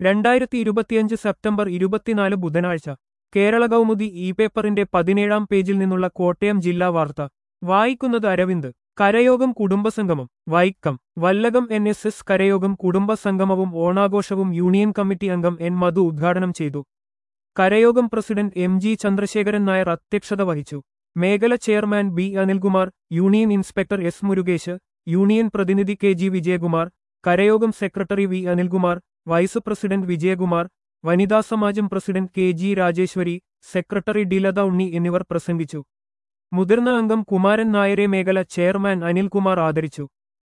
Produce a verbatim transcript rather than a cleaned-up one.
രണ്ടായിരത്തി ഇരുപത്തിയഞ്ച് സെപ്റ്റംബർ ഇരുപത്തിനാല് ബുധനാഴ്ച കേരള കൗമുദി ഇ പേപ്പറിന്റെ പതിനേഴാം പേജിൽ നിന്നുള്ള കോട്ടയം ജില്ലാ വാർത്ത വായിക്കുന്നത് അരവിന്ദ്. കരയോഗം കുടുംബസംഗമം Vaikom. Vallakam N S S കരയോഗം കുടുംബസംഗമവും ഓണാഘോഷവും യൂണിയൻ കമ്മിറ്റി അംഗം എൻ മധു ഉദ്ഘാടനം ചെയ്തു. കരയോഗം president M G Chandrasekharan Nair അധ്യക്ഷത വഹിച്ചു. മേഖല chairman B Anilkumar, union inspector S Murukesh, union പ്രതിനിധി കെ ജി വിജയകുമാർ, കരയോഗം secretary V Anilkumar, vice president Vijayakumar, വനിതാ സമാജം president K G Rajeshwari, secretary Dilatha Unni എന്നിവർ പ്രസംഗിച്ചു. മുതിർന്ന അംഗം കുമാരൻ നായരെ മേഖല ചെയർമാൻ അനിൽകുമാർ ആദരിച്ചു.